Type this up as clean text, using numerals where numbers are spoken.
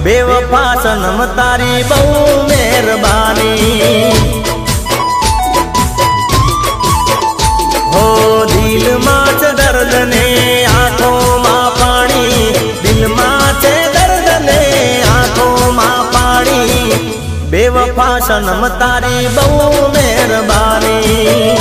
बेवफा सनम तारी बहु मेहरबानी। हो दिल मां च दर्द ने आंखों मां पानी, दिल मां च दर्द ने आंखों मां पानी। बेवफा सनम तारी बहु मेहरबानी।